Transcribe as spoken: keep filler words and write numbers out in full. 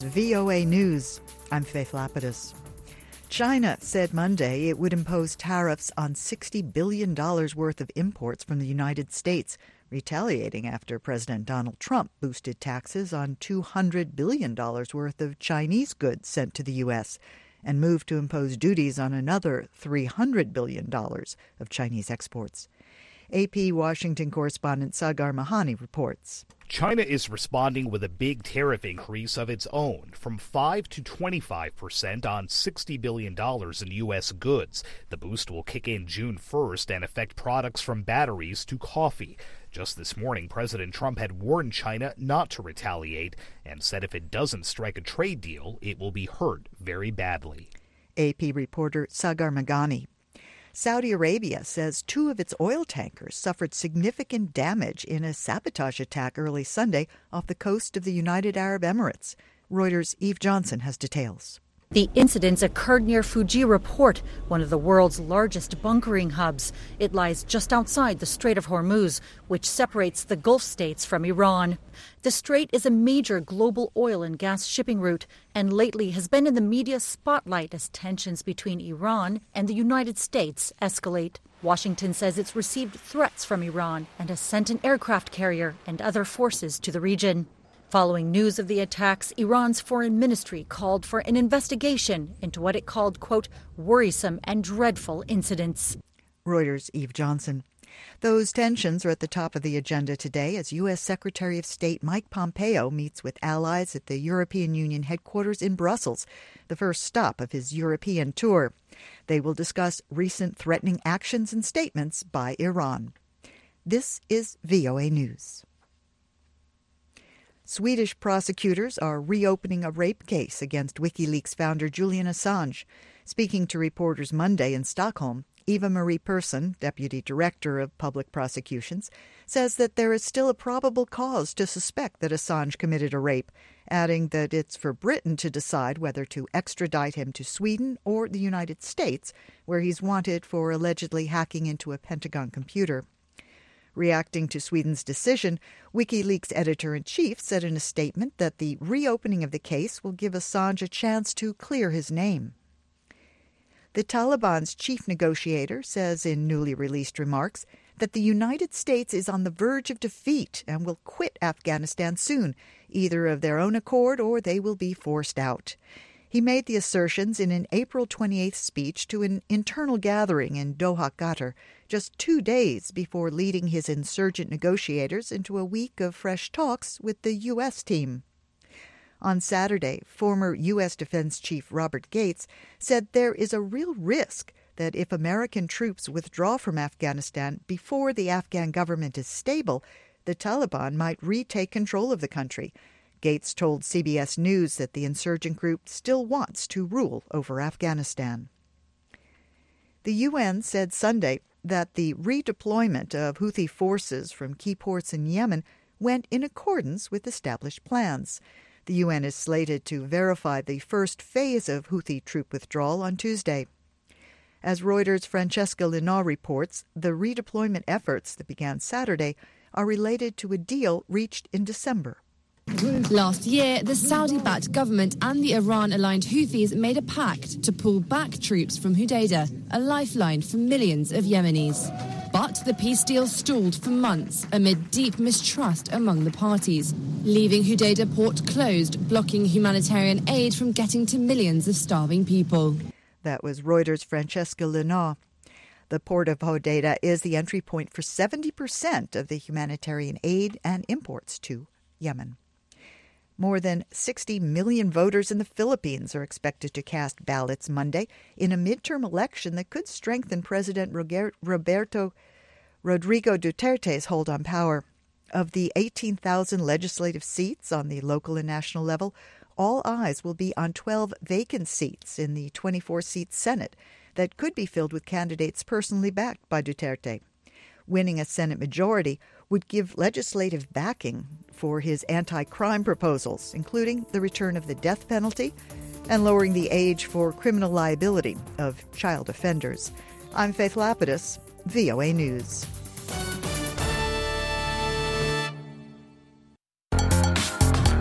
V O A News. I'm Faith Lapidus. China said Monday it would impose tariffs on sixty billion dollars worth of imports from the United States, retaliating after President Donald Trump boosted taxes on two hundred billion dollars worth of Chinese goods sent to the U S and moved to impose duties on another three hundred billion dollars of Chinese exports. A P Washington correspondent Sagar Mahani reports. China is responding with a big tariff increase of its own, from five to twenty-five percent on sixty billion dollars in U S goods. The boost will kick in June first and affect products from batteries to coffee. Just this morning, President Trump had warned China not to retaliate and said if it doesn't strike a trade deal, it will be hurt very badly. A P reporter Sagar Mahani. Saudi Arabia says two of its oil tankers suffered significant damage in a sabotage attack early Sunday off the coast of the United Arab Emirates. Reuters' Eve Johnson has details. The incidents occurred near Fujairah Port, one of the world's largest bunkering hubs. It lies just outside the Strait of Hormuz, which separates the Gulf states from Iran. The strait is a major global oil and gas shipping route and lately has been in the media spotlight as tensions between Iran and the United States escalate. Washington says it's received threats from Iran and has sent an aircraft carrier and other forces to the region. Following news of the attacks, Iran's foreign ministry called for an investigation into what it called, quote, worrisome and dreadful incidents. Reuters' Eve Johnson. Those tensions are at the top of the agenda today as U S. Secretary of State Mike Pompeo meets with allies at the European Union headquarters in Brussels, the first stop of his European tour. They will discuss recent threatening actions and statements by Iran. This is V O A News. Swedish prosecutors are reopening a rape case against WikiLeaks founder Julian Assange. Speaking to reporters Monday in Stockholm, Eva Marie Persson, Deputy Director of Public Prosecutions, says that there is still a probable cause to suspect that Assange committed a rape, adding that it's for Britain to decide whether to extradite him to Sweden or the United States, where he's wanted for allegedly hacking into a Pentagon computer. Reacting to Sweden's decision, WikiLeaks editor-in-chief said in a statement that the reopening of the case will give Assange a chance to clear his name. The Taliban's chief negotiator says in newly released remarks that the United States is on the verge of defeat and will quit Afghanistan soon, either of their own accord or they will be forced out. He made the assertions in an April twenty-eighth speech to an internal gathering in Doha, Qatar, just two days before leading his insurgent negotiators into a week of fresh talks with the U S team. On Saturday, former U S Defense Chief Robert Gates said there is a real risk that if American troops withdraw from Afghanistan before the Afghan government is stable, the Taliban might retake control of the country. Gates told C B S News that the insurgent group still wants to rule over Afghanistan. The U N said Sunday that the redeployment of Houthi forces from key ports in Yemen went in accordance with established plans. The U N is slated to verify the first phase of Houthi troop withdrawal on Tuesday. As Reuters' Francesca Linnaw reports, the redeployment efforts that began Saturday are related to a deal reached in December. Last year, the Saudi-backed government and the Iran-aligned Houthis made a pact to pull back troops from Hodeidah, a lifeline for millions of Yemenis. But the peace deal stalled for months amid deep mistrust among the parties, leaving Hodeidah port closed, blocking humanitarian aid from getting to millions of starving people. That was Reuters' Francesca Linnaw. The port of Hodeidah is the entry point for seventy percent of the humanitarian aid and imports to Yemen. More than sixty million voters in the Philippines are expected to cast ballots Monday in a midterm election that could strengthen President Roberto Rodrigo Duterte's hold on power. Of the eighteen thousand legislative seats on the local and national level, all eyes will be on twelve vacant seats in the twenty-four seat Senate that could be filled with candidates personally backed by Duterte. Winning a Senate majority would give legislative backing for his anti-crime proposals, including the return of the death penalty and lowering the age for criminal liability of child offenders. I'm Faith Lapidus, V O A News.